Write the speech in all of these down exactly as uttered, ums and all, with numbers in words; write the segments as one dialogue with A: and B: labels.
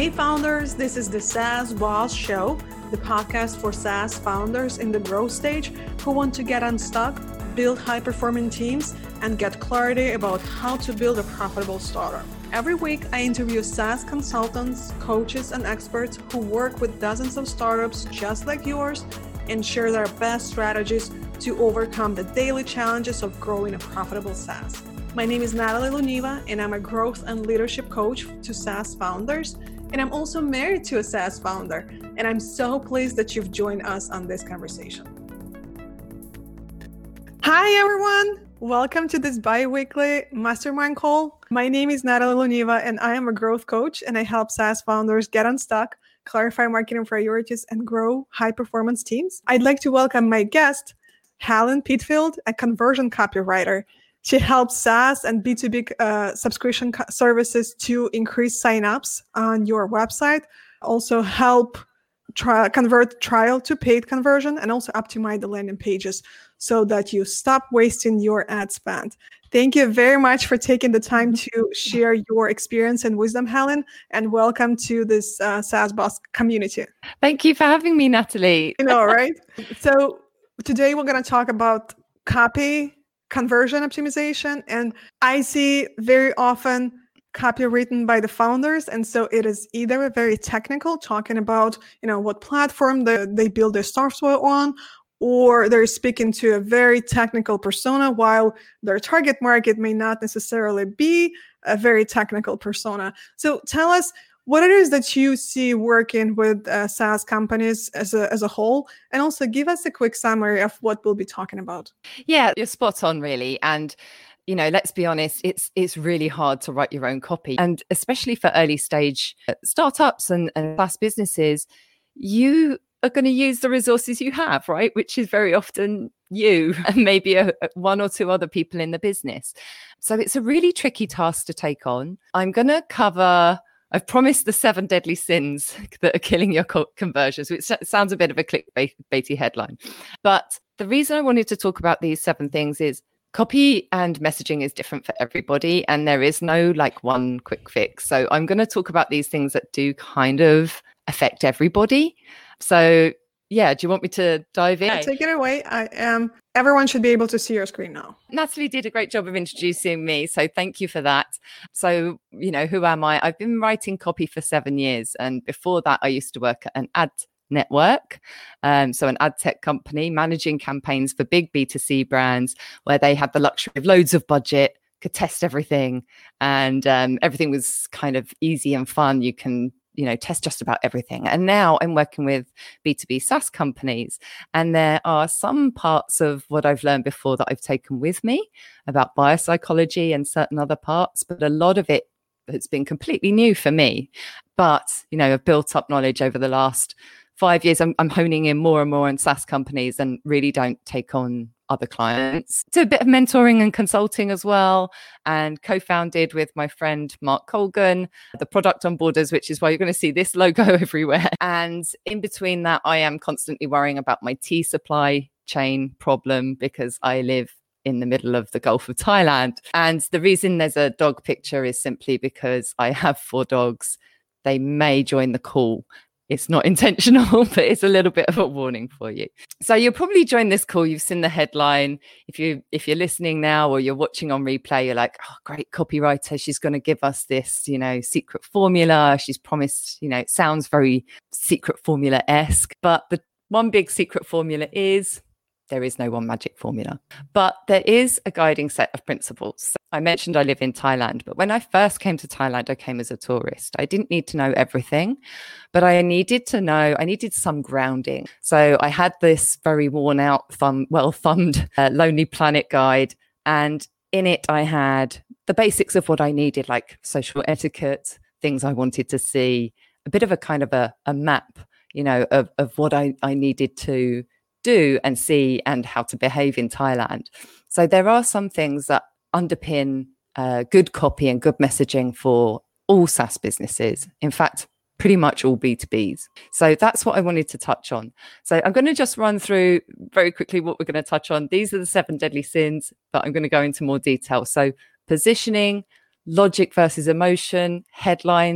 A: Hey founders, this is the SaaS Boss Show, the podcast for SaaS founders in the growth stage who want to get unstuck, build high-performing teams, and get clarity about how to build a profitable startup. Every week, I interview SaaS consultants, coaches, and experts who work with dozens of startups just like yours and share their best strategies to overcome the daily challenges of growing a profitable SaaS. My name is Natalie Luniva, and I'm a growth and leadership coach to SaaS founders. And I'm also married to a SaaS founder. And I'm so pleased that you've joined us on this conversation. Hi, everyone. Welcome to this bi-weekly mastermind call. My name is Natalie Luniva, and I am a growth coach, and I help SaaS founders get unstuck, clarify marketing priorities, and grow high-performance teams. I'd like to welcome my guest, Helen Pitfield, a conversion copywriter. She helps SaaS and B two B uh, subscription co- services to increase signups on your website, also help try, convert trial to paid conversion, and also optimize the landing pages so that you stop wasting your ad spend. Thank you very much for taking the time to share your experience and wisdom, Helen, and welcome to this uh, SaaS Boss community.
B: Thank you for having me, Natalie.
A: You know, right? So today we're going to talk about copy conversion optimization. And I see very often copy written by the founders. And so it is either very technical, talking about, you know, what platform the, they build their software on, or they're speaking to a very technical persona, while their target market may not necessarily be a very technical persona. So tell us what it is that you see working with uh, SaaS companies as a as a whole, and also give us a quick summary of what we'll be talking about.
B: Yeah, you're spot on, really. And, you know, let's be honest, it's it's really hard to write your own copy. And especially for early stage startups and, and SaaS businesses, you are going to use the resources you have, right? Which is very often you and maybe a, one or two other people in the business. So it's a really tricky task to take on. I'm going to cover... I've promised the seven deadly sins that are killing your co- conversions, which sounds a bit of a clickbaity headline. But the reason I wanted to talk about these seven things is copy and messaging is different for everybody, and there is no like one quick fix. So I'm going to talk about these things that do kind of affect everybody. So yeah, do you want me to dive in?
A: Yeah, take it away. I am. Everyone should be able to see your screen now.
B: Natalie did a great job of introducing me, so thank you for that. So, you know, who am I? I've been writing copy for seven years. And before that, I used to work at an ad network, um, so an ad tech company, managing campaigns for big B two C brands where they had the luxury of loads of budget, could test everything, and um, everything was kind of easy and fun. You can you know, test just about everything. And now I'm working with B two B SaaS companies. And there are some parts of what I've learned before that I've taken with me about biopsychology and certain other parts, but a lot of it has been completely new for me. But, you know, I've built up knowledge over the last five years. I'm, I'm honing in more and more on SaaS companies and really don't take on other clients. Do a bit of mentoring and consulting as well, and co-founded with my friend Mark Colgan, the Product Onboarders, which is why you're going to see this logo everywhere. And in between that, I am constantly worrying about my tea supply chain problem because I live in the middle of the Gulf of Thailand. And the reason there's a dog picture is simply because I have four dogs. They may join the call. It's not intentional, but it's a little bit of a warning for you. So you'll probably join this call. You've seen the headline. If you if you're listening now or you're watching on replay, you're like, oh, great copywriter. She's going to give us this, you know, secret formula. She's promised, you know, it sounds very secret formula-esque. But the one big secret formula is there is no one magic formula, but there is a guiding set of principles. So I mentioned I live in Thailand, but when I first came to Thailand, I came as a tourist. I didn't need to know everything, but I needed to know, I needed some grounding. So I had this very worn out, thumb, well-thumbed uh, Lonely Planet guide. And in it, I had the basics of what I needed, like social etiquette, things I wanted to see, a bit of a kind of a, a map, you know, of, of what I, I needed to do and see and how to behave in Thailand. So there are some things that underpin uh, good copy and good messaging for all SaaS businesses. In fact, pretty much all B two Bs. So that's what I wanted to touch on. So I'm going to just run through very quickly what we're going to touch on. These are the seven deadly sins, but I'm going to go into more detail. So positioning, logic versus emotion, headlines,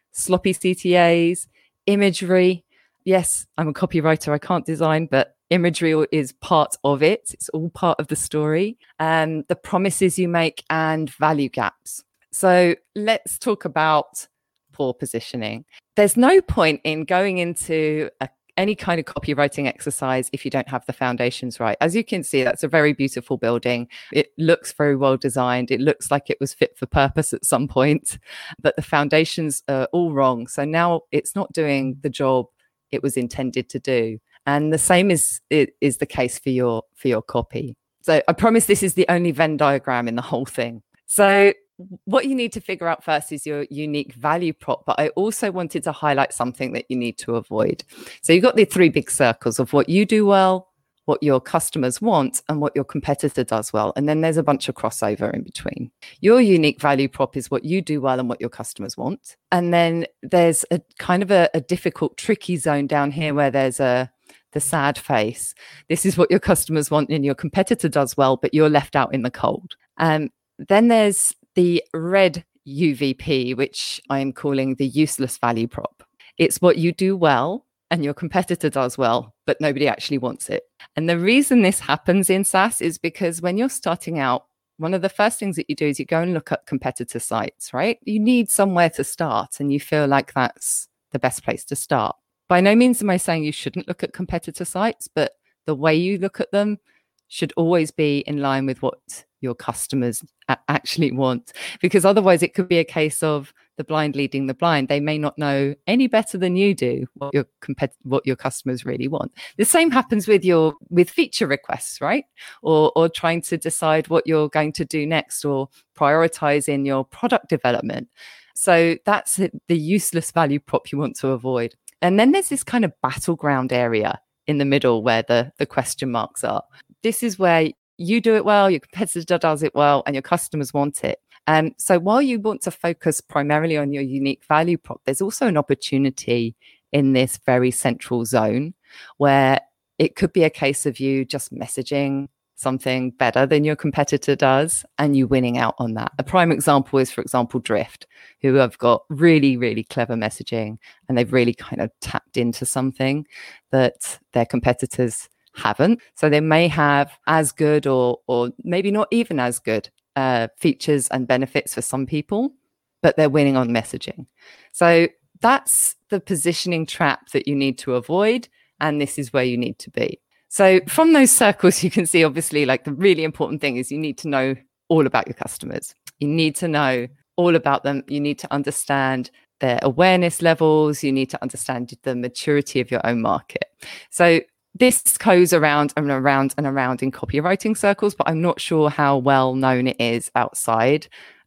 B: sloppy C T As, imagery. Yes, I'm a copywriter, I can't design, but imagery is part of it. It's all part of the story. Um, the promises you make and value gaps. So let's talk about poor positioning. There's no point in going into a, any kind of copywriting exercise if you don't have the foundations right. As you can see, that's a very beautiful building. It looks very well designed. It looks like it was fit for purpose at some point, but the foundations are all wrong. So now it's not doing the job it was intended to do. And the same is, is the case for your, for your copy. So I promise this is the only Venn diagram in the whole thing. So what you need to figure out first is your unique value prop. But I also wanted to highlight something that you need to avoid. So you've got the three big circles of what you do well, what your customers want, and what your competitor does well. And then there's a bunch of crossover in between. Your unique value prop is what you do well and what your customers want. And then there's a kind of a, a difficult, tricky zone down here where there's a the sad face. This is what your customers want and your competitor does well, but you're left out in the cold. Um, then there's the red U V P, which I'm calling the useless value prop. It's what you do well and your competitor does well, but nobody actually wants it. And the reason this happens in SaaS is because when you're starting out, one of the first things that you do is you go and look at competitor sites, right? You need somewhere to start and you feel like that's the best place to start. By no means am I saying you shouldn't look at competitor sites, but the way you look at them should always be in line with what your customers a- actually want. Because otherwise it could be a case of the blind leading the blind. They may not know any better than you do what your compet- what your customers really want. The same happens with your with feature requests, right? Or or trying to decide what you're going to do next or prioritize in your product development. So that's the useless value prop you want to avoid. And then there's this kind of battleground area in the middle where the, the question marks are. This is where you do it well, your competitor does it well, and your customers want it. Um, so while you want to focus primarily on your unique value prop, there's also an opportunity in this very central zone where it could be a case of you just messaging something better than your competitor does and you winning out on that. A prime example is, for example, Drift, who have got really, really clever messaging and they've really kind of tapped into something that their competitors haven't. So they may have as good or or maybe not even as good uh, features and benefits for some people, but they're winning on messaging. So that's the positioning trap that you need to avoid. And this is where you need to be. So from those circles, you can see, obviously, like the really important thing is you need to know all about your customers. You need to know all about them. You need to understand their awareness levels. You need to understand the maturity of your own market. So this goes around and around and around in copywriting circles, but I'm not sure how well known it is outside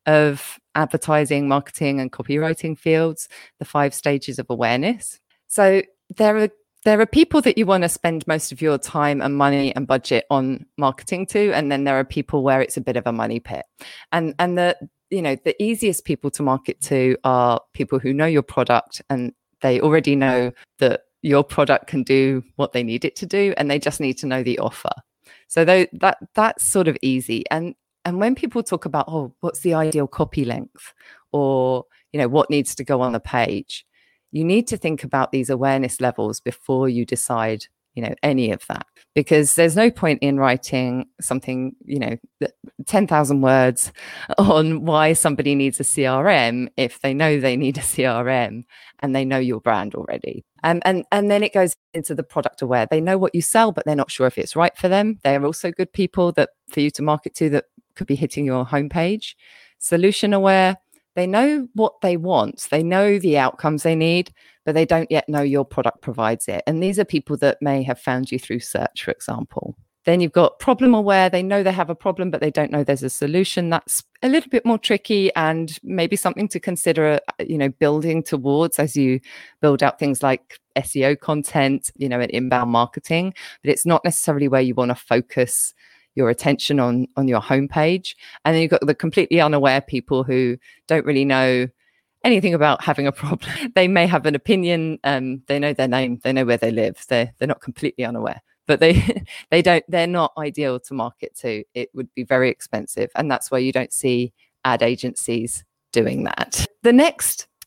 B: of advertising, marketing, and copywriting fields, the five stages of awareness. So there are There are people that you want to spend most of your time and money and budget on marketing to, and then there are people where it's a bit of a money pit. And and the you know the easiest people to market to are people who know your product and they already know that your product can do what they need it to do, and they just need to know the offer. So th- that that's sort of easy. And and when people talk about, oh, what's the ideal copy length, or you know what needs to go on the page, you need to think about these awareness levels before you decide, you know, any of that, because there's no point in writing something, you know, ten thousand words on why somebody needs a C R M if they know they need a C R M and they know your brand already. Um, and, and then it goes into the product aware. They know what you sell, but they're not sure if it's right for them. They're also good people that for you to market to that could be hitting your homepage. Solution aware. They know what they want. They know the outcomes they need, but they don't yet know your product provides it. And these are people that may have found you through search, for example. Then you've got problem aware. They know they have a problem, but they don't know there's a solution. That's a little bit more tricky and maybe something to consider, you know, building towards as you build out things like S E O content, you know, and inbound marketing. But it's not necessarily where you want to focus your attention on on your homepage. And then you've got the completely unaware people who don't really know anything about having a problem. They may have an opinion, um, they know their name, they know where they live. They're they're not completely unaware, but they they don't they're not ideal to market to. It would be very expensive, and that's why you don't see ad agencies doing that. The next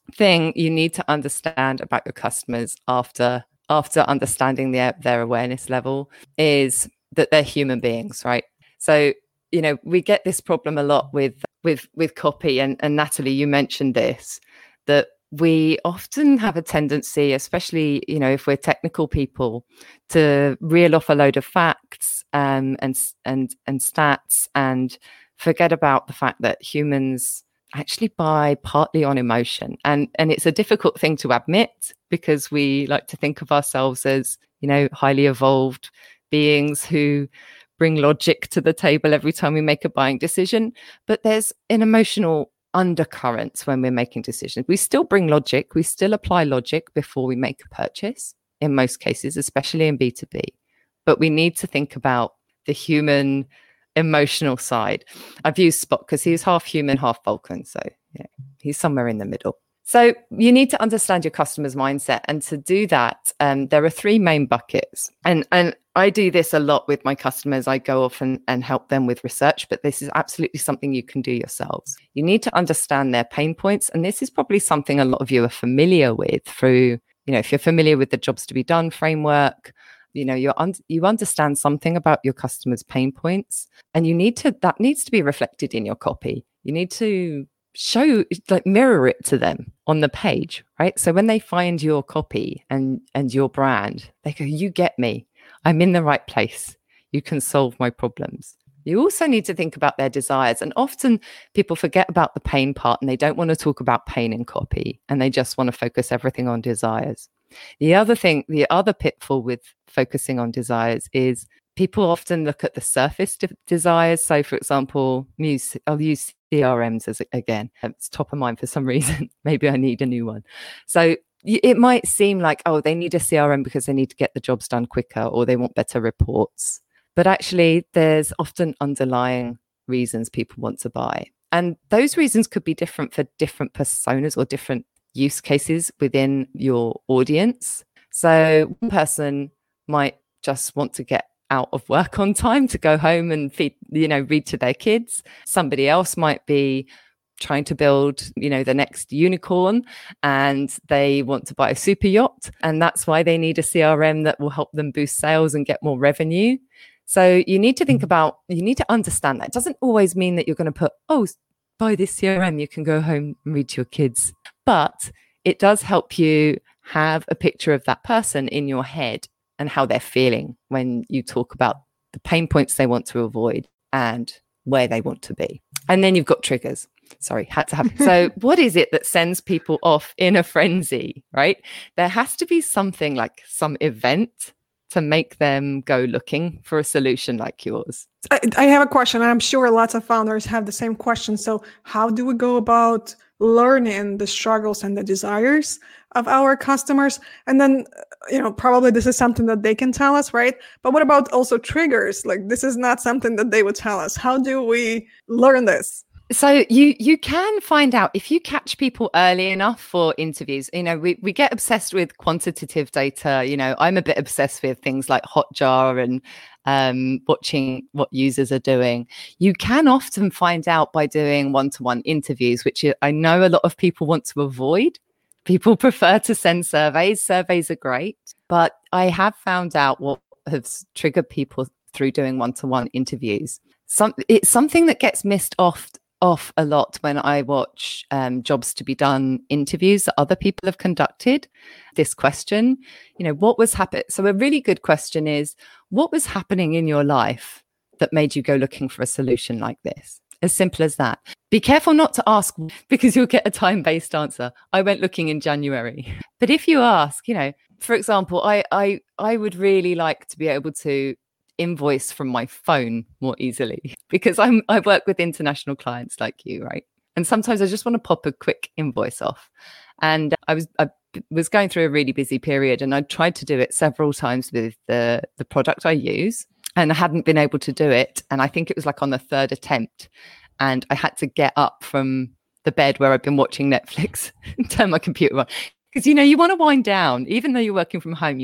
B: thing you need to understand about your customers after after understanding their, their awareness level is that they're human beings, right? So, you know, we get this problem a lot with with with copy, and, and Natalie, you mentioned this, that we often have a tendency, especially, you know, if we're technical people, to reel off a load of facts um, and and and stats and forget about the fact that humans actually buy partly on emotion. And and it's a difficult thing to admit because we like to think of ourselves as, you know, highly evolved beings who bring logic to the table every time we make a buying decision. But there's an emotional undercurrents when we're making decisions. We still bring logic, we still apply logic before we make a purchase in most cases, especially in B two B. But we need to think about the human emotional side. I've used Spock because he's half human, half Vulcan. So yeah, he's somewhere in the middle. So you need to understand your customer's mindset. And to do that, um, there are three main buckets. And, and I do this a lot with my customers. I go off and, and help them with research, but this is absolutely something you can do yourselves. You need to understand their pain points. And this is probably something a lot of you are familiar with through, you know, if you're familiar with the Jobs to Be Done framework, you know, you're un- you understand something about your customers' pain points, and you need to, that needs to be reflected in your copy. You need to show, like mirror it to them on the page, right? So when they find your copy and and your brand, they go, you get me. I'm in the right place. You can solve my problems. You also need to think about their desires. And often people forget about the pain part and they don't want to talk about pain in copy, and they just want to focus everything on desires. The other thing, the other pitfall with focusing on desires is people often look at the surface de- desires. So, for example, use, I'll use C R Ms as again. It's top of mind for some reason. Maybe I need a new one. So it might seem like, oh, they need a C R M because they need to get the jobs done quicker, or they want better reports. But actually, there's often underlying reasons people want to buy. And those reasons could be different for different personas or different use cases within your audience. So one person might just want to get out of work on time to go home and feed, you know, read to their kids. Somebody else might be trying to build, you know, the next unicorn, and they want to buy a super yacht. And that's why they need a C R M that will help them boost sales and get more revenue. So you need to think about, you need to understand that. It doesn't always mean that you're going to put, oh, buy this C R M, you can go home and read to your kids. But it does help you have a picture of that person in your head and how they're feeling when you talk about the pain points they want to avoid and where they want to be. And then you've got triggers. Sorry, had to have. So what is it that sends people off in a frenzy, right? There has to be something, like some event, to make them go looking for a solution like yours.
A: I, I have a question. I'm sure lots of founders have the same question. So how do we go about learning the struggles and the desires of our customers? And then, you know, probably this is something that they can tell us, right? But what about also triggers? Like, this is not something that they would tell us. How do we learn this?
B: So you you can find out if you catch people early enough for interviews. You know, we, we get obsessed with quantitative data. You know, I'm a bit obsessed with things like Hotjar and um, watching what users are doing. You can often find out by doing one-to-one interviews, which I know a lot of people want to avoid. People prefer to send surveys. Surveys are great. But I have found out what has triggered people through doing one-to-one interviews. Some, it's something that gets missed off off a lot when I watch um, Jobs to Be Done interviews that other people have conducted. This question, you know, what was happening? So a really good question is, what was happening in your life that made you go looking for a solution like this? As simple as that. Be careful not to ask, because you'll get a time-based answer. I went looking in January. But if you ask, you know, for example, I I I would really like to be able to invoice from my phone more easily, because I'm I work with international clients like you, right? And sometimes I just want to pop a quick invoice off. And I was I was going through a really busy period, and I tried to do it several times with the the product I use, and I hadn't been able to do it. And I think it was like on the third attempt, and I had to get up from the bed where I've been watching Netflix and turn my computer on, because, you know, you want to wind down. Even though you're working from home, you want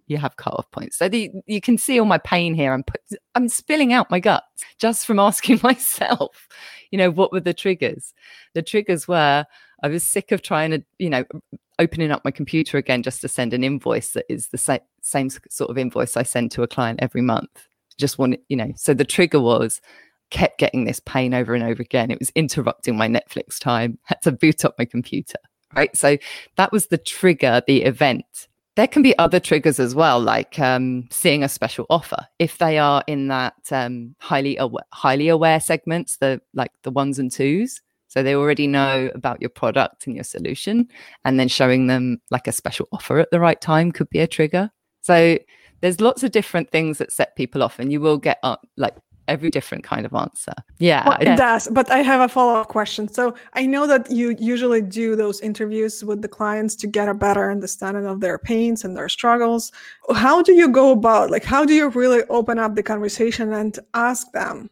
B: you have cut-off points. So the, you can see all my pain here. I'm put, I'm spilling out my guts just from asking myself, you know, what were the triggers? The triggers were I was sick of trying to, you know, opening up my computer again just to send an invoice that is the same same sort of invoice I send to a client every month. Just wanted, you know, so the trigger was kept getting this pain over and over again. It was interrupting my Netflix time, had to boot up my computer, right? So that was the trigger, the event. There can be other triggers as well, like um, seeing a special offer. If they are in that um, highly aware, highly aware segments, the like the ones and twos, so they already know about your product and your solution, and then showing them like a special offer at the right time could be a trigger. So there's lots of different things that set people off, and you will get uh, like every different kind of answer. Yeah,
A: well, it does. But I have a follow-up question. So I know that you usually do those interviews with the clients to get a better understanding of their pains and their struggles. How do you go about, like, how do you really open up the conversation and ask them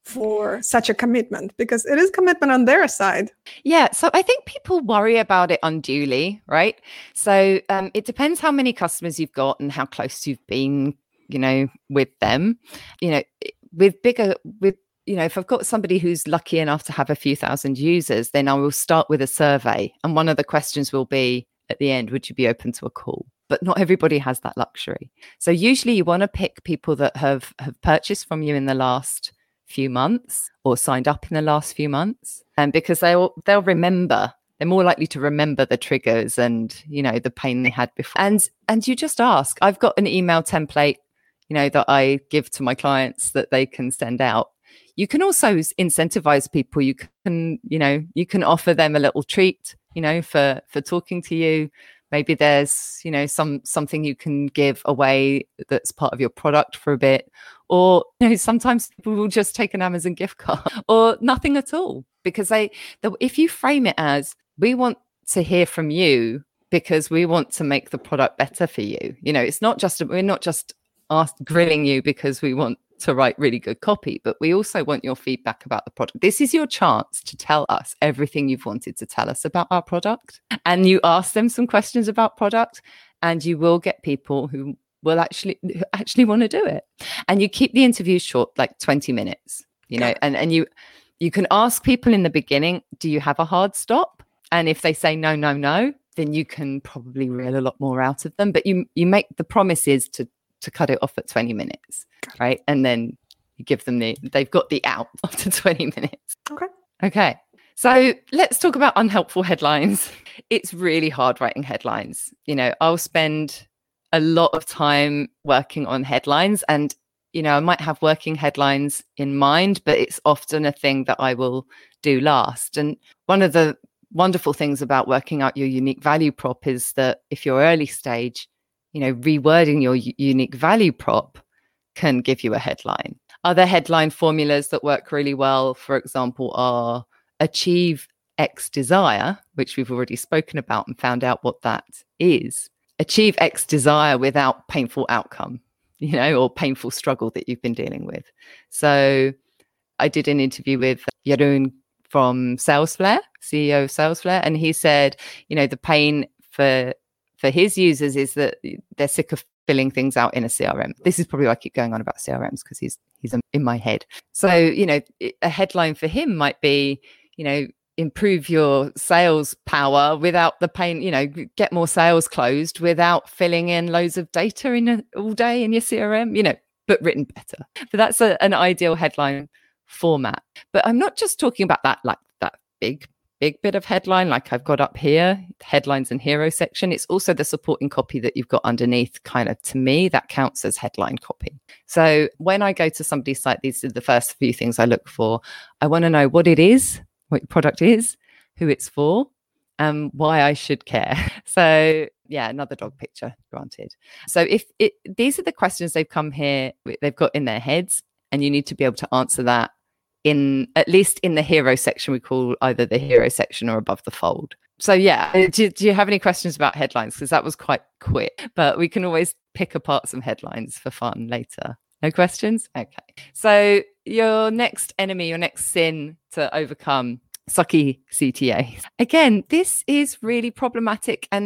A: for such a commitment? Because it is commitment on their side.
B: Yeah. So I think people worry about it unduly, right? So um, it depends how many customers you've got and how close you've been, you know, with them. You know, with bigger, with, you know, if I've got somebody who's lucky enough to have a few thousand users, then I will start with a survey. And one of the questions will be at the end, would you be open to a call? But not everybody has that luxury. So usually you want to pick people that have, have purchased from you in the last few months or signed up in the last few months. And because they'll, they'll remember, they're more likely to remember the triggers and, you know, the pain they had before. And, and you just ask. I've got an email template, you know, that I give to my clients that they can send out. You can also incentivize people. You can, you know, you can offer them a little treat, you know, for, for talking to you. Maybe there's, you know, some, something you can give away that's part of your product for a bit. Or, you know, sometimes people will just take an Amazon gift card or nothing at all, because they, the, if you frame it as, we want to hear from you because we want to make the product better for you. You know, it's not just, we're not just ask, grilling you because we want to write really good copy, but we also want your feedback about the product. This is your chance to tell us everything you've wanted to tell us about our product. And you ask them some questions about product, and you will get people who will actually who actually want to do it. And you keep the interviews short, like twenty minutes, you know, and, and you you can ask people in the beginning, do you have a hard stop? And if they say no, no, no, then you can probably reel a lot more out of them. But you you make the promises to to cut it off at twenty minutes, right? And then you give them the, they've got the out after twenty minutes.
A: Okay.
B: Okay. So let's talk about unhelpful headlines. It's really hard writing headlines. You know, I'll spend a lot of time working on headlines, and, you know, I might have working headlines in mind, but it's often a thing that I will do last. And one of the wonderful things about working out your unique value prop is that if you're early stage, you know, rewording your u- unique value prop can give you a headline. Other headline formulas that work really well, for example, are achieve X desire, which we've already spoken about and found out what that is. Achieve X desire without painful outcome, you know, or painful struggle that you've been dealing with. So I did an interview with Jeroen from SalesFlare, C E O of SalesFlare, and he said, you know, the pain for for his users is that they're sick of filling things out in a C R M. This is probably why I keep going on about C R Ms, because he's he's in my head. So, you know, a headline for him might be, you know, improve your sales power without the pain, you know, get more sales closed without filling in loads of data in a, all day in your C R M, you know, but written better. But that's a, an ideal headline format. But I'm not just talking about that, like that big big bit of headline like I've got up here, headlines and hero section. It's also the supporting copy that you've got underneath. Kind of, to me, that counts as headline copy. So when I go to somebody's site, these are the first few things I look for. I want to know what it is, what your product is, who it's for, and why I should care. So yeah, another dog picture, granted. So if it, these are the questions they've come here, they've got in their heads, and you need to be able to answer that in at least in the hero section. We call either the hero section or above the fold. So yeah, do, do you have any questions about headlines? Because that was quite quick, but we can always pick apart some headlines for fun later. No questions? Okay. So your next enemy, your next sin to overcome, sucky C T A. Again, this is really problematic, and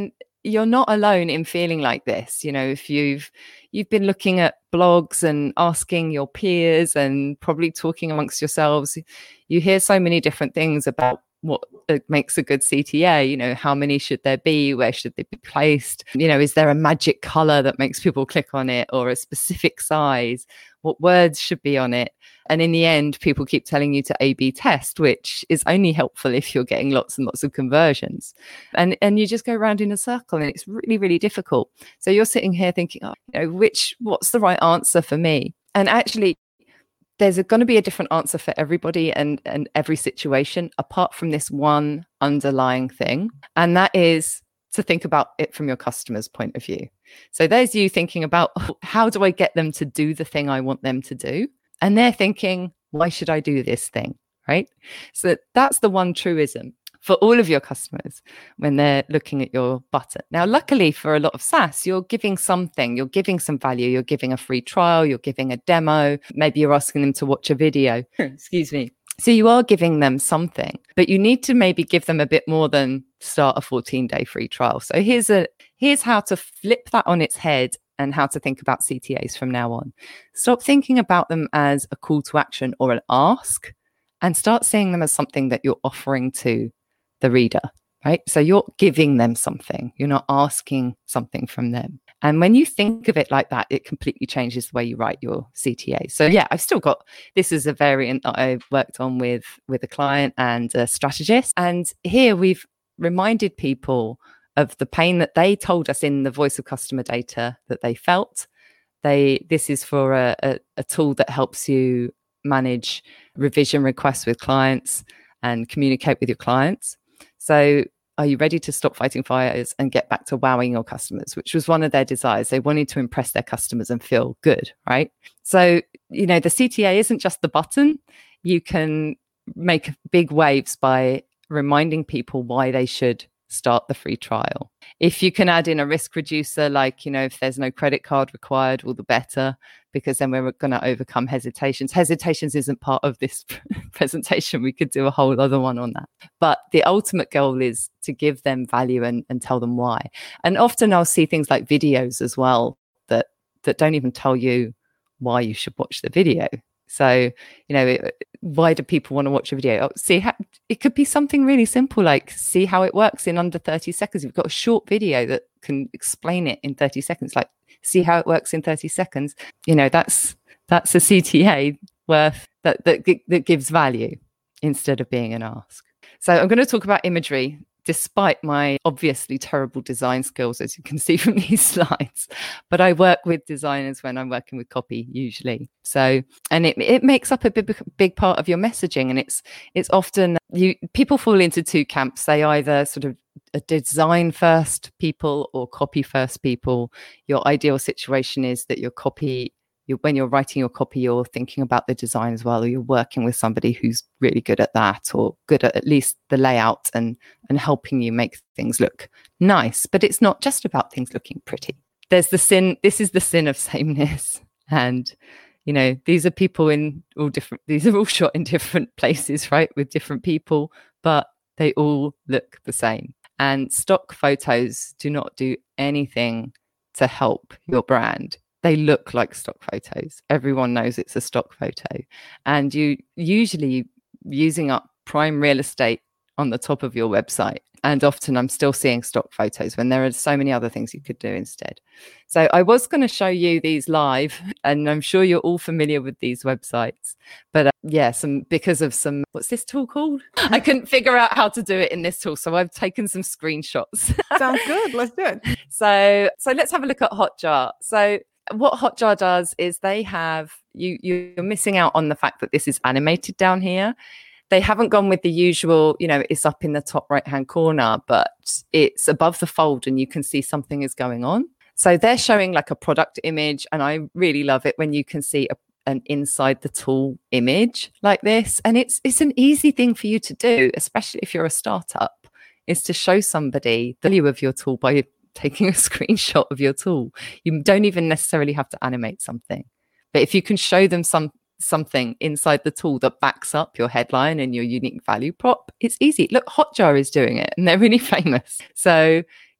B: you're not alone in feeling like this. You know, if you've you've been looking at blogs and asking your peers and probably talking amongst yourselves, you hear so many different things about what makes a good C T A. You know, how many should there be? Where should they be placed? You know, is there a magic color that makes people click on it, or a specific size? What words should be on it? And in the end, people keep telling you to A B test, which is only helpful if you're getting lots and lots of conversions. And and you just go around in a circle, and it's really, really difficult. So you're sitting here thinking, oh, you know, which what's the right answer for me? And actually, there's going to be a different answer for everybody and, and every situation, apart from this one underlying thing. And that is to think about it from your customer's point of view. So there's you thinking about, oh, how do I get them to do the thing I want them to do? And they're thinking, why should I do this thing? Right? So that's the one truism for all of your customers when they're looking at your button. Now, luckily for a lot of SaaS, you're giving something, you're giving some value, you're giving a free trial, you're giving a demo, maybe you're asking them to watch a video, excuse me. So you are giving them something, but you need to maybe give them a bit more than start a fourteen day free trial. So here's a here's how to flip that on its head and how to think about C T As from now on. Stop thinking about them as a call to action or an ask, and start seeing them as something that you're offering to the reader, right? So you're giving them something. You're not asking something from them. And when you think of it like that, it completely changes the way you write your C T A. So yeah, I've still got, this is a variant that I've worked on with, with a client and a strategist. And here we've reminded people of the pain that they told us in the voice of customer data that they felt. They, this is for a, a, a tool that helps you manage revision requests with clients and communicate with your clients. So are you ready to stop fighting fires and get back to wowing your customers, which was one of their desires? They wanted to impress their customers and feel good, right? So, you know, the C T A isn't just the button. You can make big waves by reminding people why they should start the free trial. If you can add in a risk reducer, like, you know, if there's no credit card required, all the better, because then we're going to overcome hesitations. Hesitations isn't part of this presentation. We could do a whole other one on that. But the ultimate goal is to give them value and, and tell them why. And often I'll see things like videos as well that, that don't even tell you why you should watch the video. So, you know, why do people want to watch a video? Oh, see, how, it could be something really simple, like see how it works in under thirty seconds. You've got a short video that can explain it in thirty seconds, like see how it works in thirty seconds. You know, that's that's a C T A worth that that that gives value instead of being an ask. So I'm going to talk about imagery, despite my obviously terrible design skills, as you can see from these slides. But I work with designers when I'm working with copy usually. So, and it it makes up a big, big part of your messaging. And it's it's often, you people fall into two camps. They either sort of a design first people or copy first people. Your ideal situation is that your copy, you, when you're writing your copy, you're thinking about the design as well, or you're working with somebody who's really good at that, or good at at least the layout and and helping you make things look nice. But it's not just about things looking pretty. There's the sin. This is the sin of sameness. And, you know, these are people in all different, these are all shot in different places, right? With different people, but they all look the same. And stock photos do not do anything to help your brand. They look like stock photos. Everyone knows it's a stock photo. And you usually using up prime real estate on the top of your website. And often I'm still seeing stock photos when there are so many other things you could do instead. So I was going to show you these live, and I'm sure you're all familiar with these websites. But uh, yeah, some because of some, what's this tool called? I couldn't figure out how to do it in this tool. So I've taken some screenshots.
A: Sounds good. Let's do it.
B: So, so let's have a look at Hotjar. So what Hotjar does is they have, you, you're missing out on the fact that this is animated down here. They haven't gone with the usual, you know, it's up in the top right-hand corner, but it's above the fold and you can see something is going on. So they're showing like a product image, and I really love it when you can see a, an inside the tool image like this. And it's it's an easy thing for you to do, especially if you're a startup, is to show somebody the value of your tool by taking a screenshot of your tool. You don't even necessarily have to animate something. But if you can show them some something inside the tool that backs up your headline and your unique value prop, it's easy. Look, Hotjar is doing it and they're really famous. So,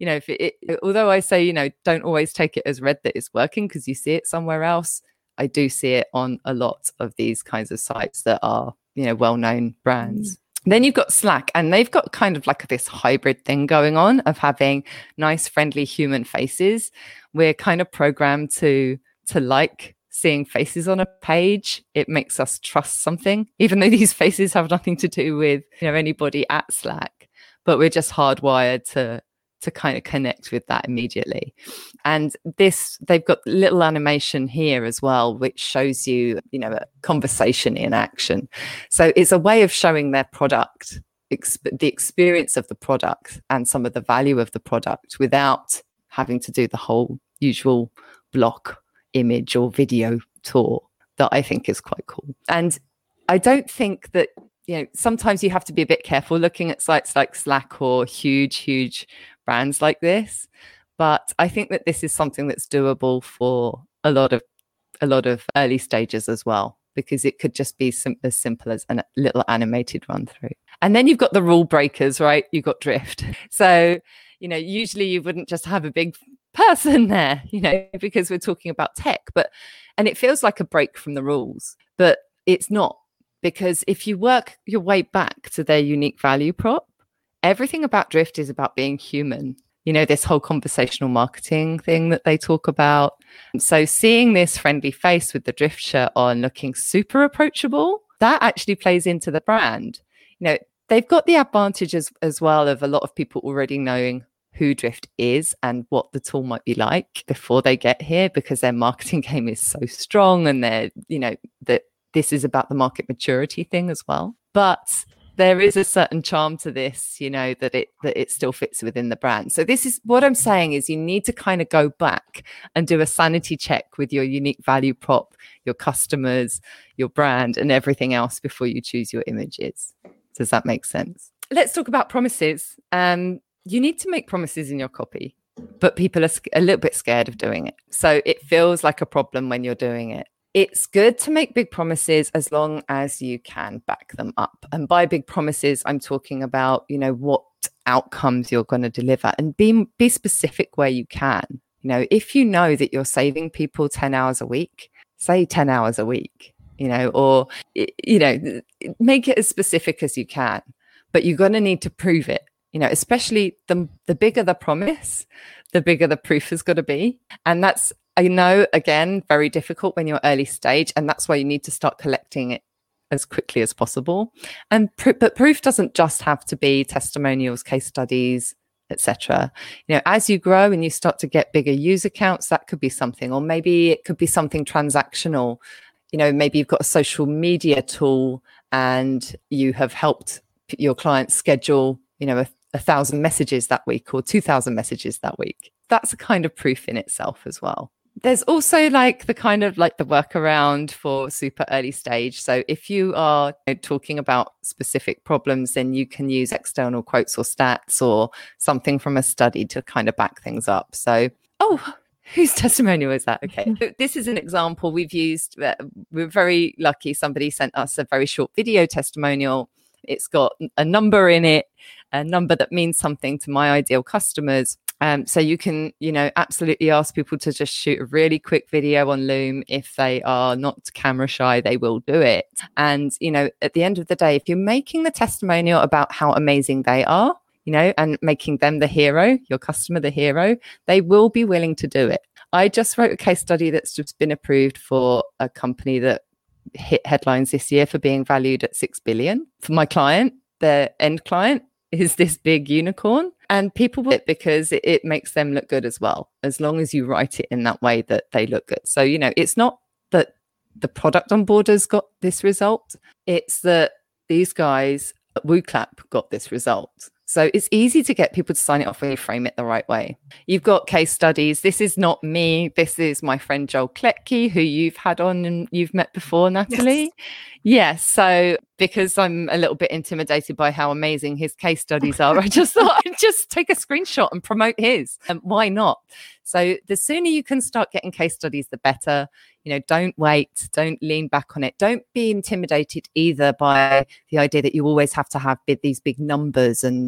B: you know, if it, it, although I say, you know, don't always take it as read that it's working because you see it somewhere else, I do see it on a lot of these kinds of sites that are, you know, well-known brands. Mm. Then you've got Slack, and they've got kind of like this hybrid thing going on of having nice, friendly human faces. We're kind of programmed to to like seeing faces on a page. It makes us trust something, even though these faces have nothing to do with, you know, anybody at Slack. But we're just hardwired to to kind of connect with that immediately. And this, they've got little animation here as well, which shows you, you know, a conversation in action. So it's a way of showing their product, exp- the experience of the product and some of the value of the product without having to do the whole usual block image or video tour that I think is quite cool. And I don't think that, you know, sometimes you have to be a bit careful looking at sites like Slack or huge, huge brands like this. But I think that this is something that's doable for a lot of a lot of early stages as well, because it could just be sim- as simple as a little animated run through. And then you've got the rule breakers, right? You've got Drift. So, you know, usually you wouldn't just have a big person there, you know, because we're talking about tech, but and it feels like a break from the rules, but it's not. Because if you work your way back to their unique value prop, everything about Drift is about being human. You know, this whole conversational marketing thing that they talk about. So seeing this friendly face with the Drift shirt on looking super approachable, that actually plays into the brand. You know, they've got the advantage as, as well of a lot of people already knowing who Drift is and what the tool might be like before they get here, because their marketing game is so strong, and they're, you know, that this is about the market maturity thing as well. But there is a certain charm to this, you know, that it that it still fits within the brand. So this is what I'm saying is you need to kind of go back and do a sanity check with your unique value prop, your customers, your brand, and everything else before you choose your images. Does that make sense? Let's talk about promises. Um, you need to make promises in your copy, but people are a little bit scared of doing it. So it feels like a problem when you're doing it. It's good to make big promises as long as you can back them up. And by big promises, I'm talking about, you know, what outcomes you're going to deliver, and be, be specific where you can. You know, if you know that you're saving people ten hours a week, say ten hours a week, you know, or, you know, make it as specific as you can, but you're going to need to prove it. You know, especially the, the bigger the promise, the bigger the proof is going to be. And that's, I know, again, very difficult when you're early stage, and that's why you need to start collecting it as quickly as possible. And pr- but proof doesn't just have to be testimonials, case studies, et cetera. You know, as you grow and you start to get bigger user counts, that could be something, or maybe it could be something transactional. You know, maybe you've got a social media tool and you have helped your clients schedule, you know, a, a thousand messages that week or two thousand messages that week. That's a kind of proof in itself as well. There's also like the kind of like the workaround for super early stage. So if you are, you know, talking about specific problems, then you can use external quotes or stats or something from a study to kind of back things up. So, oh, whose testimonial is that? Okay. So this is an example we've used. Uh, we're very lucky. Somebody sent us a very short video testimonial. It's got a number in it, a number that means something to my ideal customers. Um, so you can, you know, absolutely ask people to just shoot a really quick video on Loom. If they are not camera shy, they will do it. And, you know, at the end of the day, if you're making the testimonial about how amazing they are, you know, and making them the hero, your customer the hero, they will be willing to do it. I just wrote a case study that's just been approved for a company that hit headlines this year for being valued at six billion. For my client, their end client is this big unicorn, and people will it because it, it makes them look good as well, as long as you write it in that way that they look good. So, you know, it's not that the product on board has got this result. It's that these guys at WooClap got this result. So it's easy to get people to sign it off when you frame it the right way. You've got case studies. This is not me. This is my friend Joel Kletke, who you've had on and you've met before, Natalie. Yes. yes. So because I'm a little bit intimidated by how amazing his case studies are, I just thought I'd just take a screenshot and promote his. And why not? So the sooner you can start getting case studies, the better. You know, don't wait, don't lean back on it. Don't be intimidated either by the idea that you always have to have big, these big numbers and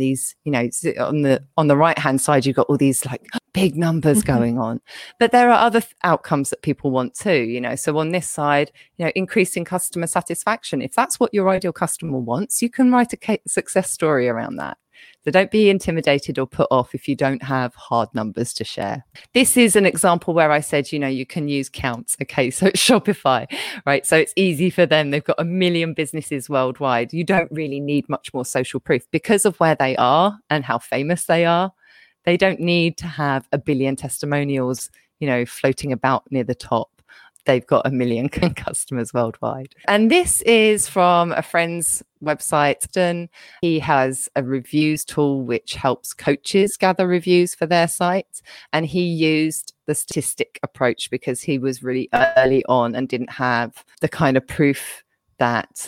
B: these, you know, on the on the right hand side, you've got all these like big numbers going on, but there are other th- outcomes that people want too, you know. So on this side, you know, increasing customer satisfaction, if that's what your ideal customer wants, you can write a ca- success story around that. So don't be intimidated or put off if you don't have hard numbers to share. This is an example where I said, you know, you can use counts. Okay, so it's Shopify, right? So it's easy for them. They've got a million businesses worldwide. You don't really need much more social proof because of where they are and how famous they are. They don't need to have a billion testimonials, you know, floating about near the top. They've got a million customers worldwide. And this is from a friend's website. He has a reviews tool which helps coaches gather reviews for their site. And he used the statistic approach because he was really early on and didn't have the kind of proof that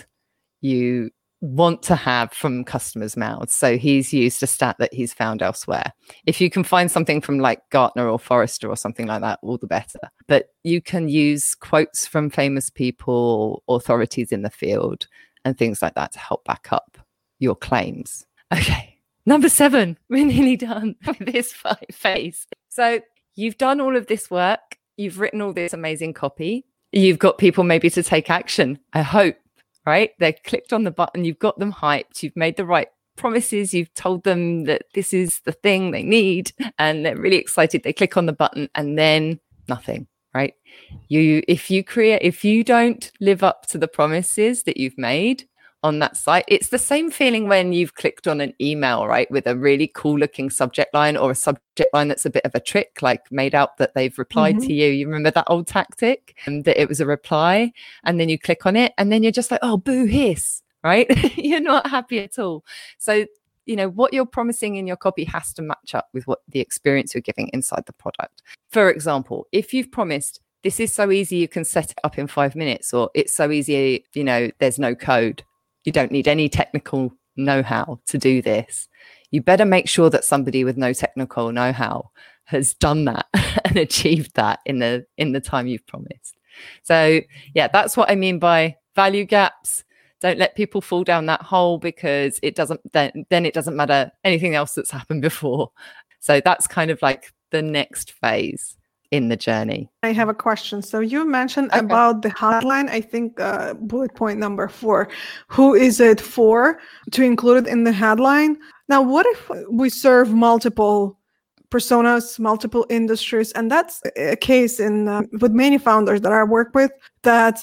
B: you want to have from customers' mouths. So he's used a stat that he's found elsewhere. If you can find something from like Gartner or Forrester or something like that, all the better. But you can use quotes from famous people, authorities in the field, and things like that to help back up your claims. Okay, number seven, we're nearly done with this phase. So you've done all of this work. You've written all this amazing copy. You've got people maybe to take action, I hope. Right? They clicked on the button, you've got them hyped, you've made the right promises, you've told them that this is the thing they need, and they're really excited. They click on the button and then nothing, right? You, if you create, if you don't live up to the promises that you've made on that site, it's the same feeling when you've clicked on an email, right? With a really cool looking subject line or a subject line that's a bit of a trick, like made out that they've replied mm-hmm. to you. You remember that old tactic and that it was a reply, and then you click on it and then you're just like, oh, boo hiss, right? You're not happy at all. So, you know, what you're promising in your copy has to match up with what the experience you're giving inside the product. For example, if you've promised this is so easy, you can set it up in five minutes, or it's so easy, you know, there's no code. You don't need any technical know-how to do this. You better make sure that somebody with no technical know-how has done that and achieved that in the in the time you've promised. So yeah, that's what I mean by value gaps. Don't let people fall down that hole, because it doesn't then, then it doesn't matter anything else that's happened before. So that's kind of like the next phase in the journey.
A: I have a question. So you mentioned
B: okay.
A: about the hotline, I think uh, bullet point number four. Who is it for to include it in the headline? Now, what if we serve multiple personas, multiple industries? And that's a case in uh, with many founders that I work with, that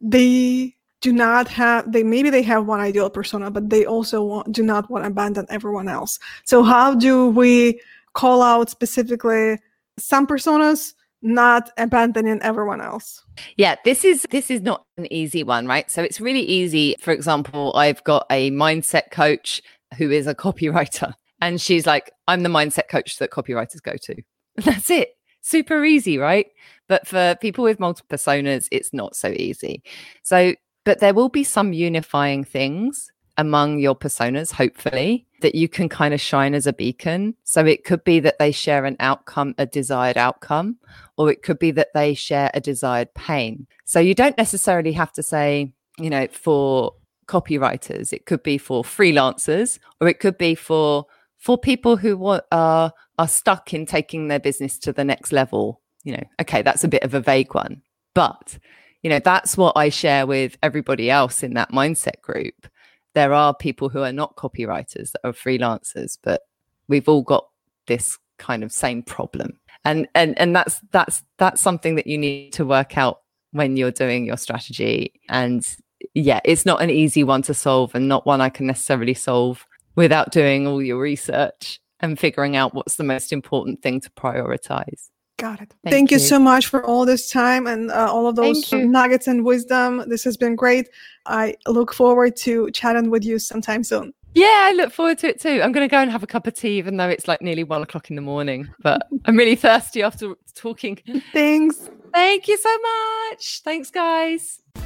A: they do not have, they maybe they have one ideal persona, but they also want, do not want to abandon everyone else. So how do we call out specifically some personas, not abandoning everyone else?
B: Yeah, this is this is not an easy one, right? So it's really easy. For example, I've got a mindset coach who is a copywriter, and she's like, I'm the mindset coach that copywriters go to. That's it. Super easy, right? But for people with multiple personas, it's not so easy. So, but there will be some unifying things among your personas, hopefully, that you can kind of shine as a beacon. So it could be that they share an outcome, a desired outcome, or it could be that they share a desired pain. So you don't necessarily have to say, you know, for copywriters, it could be for freelancers, or it could be for for people who want, uh, are stuck in taking their business to the next level. You know, okay, that's a bit of a vague one, but you know, that's what I share with everybody else in that mindset group. There are people who are not copywriters that are freelancers, but we've all got this kind of same problem. And and and that's that's that's something that you need to work out when you're doing your strategy. And yeah, it's not an easy one to solve, and not one I can necessarily solve without doing all your research and figuring out what's the most important thing to prioritize.
A: Got it.
B: Thank,
A: Thank you.
B: you
A: so much for all this time and uh, all of those nuggets and wisdom. This has been great. I look forward to chatting with you sometime soon.
B: Yeah, I look forward to it too. I'm going to go and have a cup of tea, even though it's like nearly one o'clock in the morning. But I'm really thirsty after talking.
A: Thanks.
B: Thank you so much. Thanks, guys.